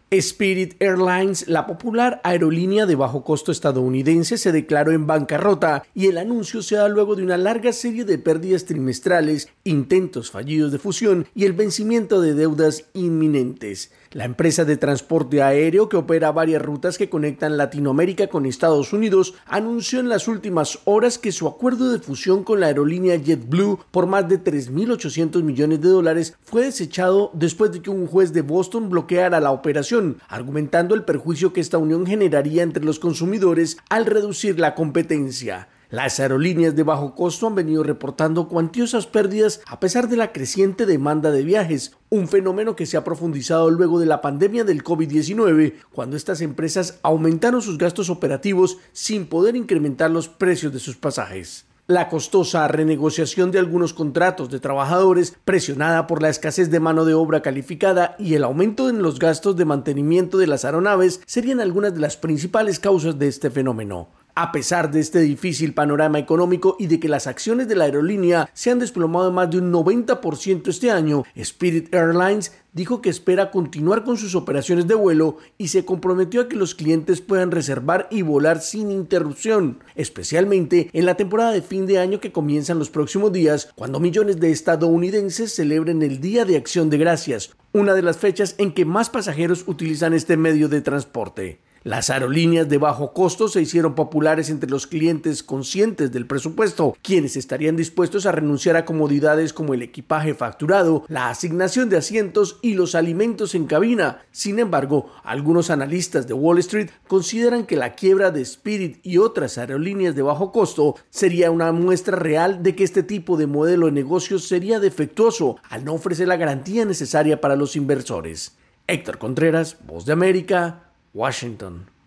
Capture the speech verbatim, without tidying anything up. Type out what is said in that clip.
Spirit Airlines, la popular aerolínea de bajo costo estadounidense, se declaró en bancarrota y el anuncio se da luego de una larga serie de pérdidas trimestrales, intentos fallidos de fusión y el vencimiento de deudas inminentes. La empresa de transporte aéreo, que opera varias rutas que conectan Latinoamérica con Estados Unidos, anunció en las últimas horas que su acuerdo de fusión con la aerolínea JetBlue por más de tres mil ochocientos millones de dólares fue desechado después de que un juez de Boston bloqueara la operación, argumentando el perjuicio que esta unión generaría entre los consumidores al reducir la competencia. Las aerolíneas de bajo costo han venido reportando cuantiosas pérdidas a pesar de la creciente demanda de viajes, un fenómeno que se ha profundizado luego de la pandemia del COVID diecinueve, cuando estas empresas aumentaron sus gastos operativos sin poder incrementar los precios de sus pasajes. La costosa renegociación de algunos contratos de trabajadores, presionada por la escasez de mano de obra calificada y el aumento en los gastos de mantenimiento de las aeronaves, serían algunas de las principales causas de este fenómeno. A pesar de este difícil panorama económico y de que las acciones de la aerolínea se han desplomado más de un noventa por ciento este año, Spirit Airlines dijo que espera continuar con sus operaciones de vuelo y se comprometió a que los clientes puedan reservar y volar sin interrupción, especialmente en la temporada de fin de año que comienza en los próximos días, cuando millones de estadounidenses celebren el Día de Acción de Gracias, una de las fechas en que más pasajeros utilizan este medio de transporte. Las aerolíneas de bajo costo se hicieron populares entre los clientes conscientes del presupuesto, quienes estarían dispuestos a renunciar a comodidades como el equipaje facturado, la asignación de asientos y los alimentos en cabina. Sin embargo, algunos analistas de Wall Street consideran que la quiebra de Spirit y otras aerolíneas de bajo costo sería una muestra real de que este tipo de modelo de negocios sería defectuoso al no ofrecer la garantía necesaria para los inversores. Héctor Contreras, Voz de América, Washington.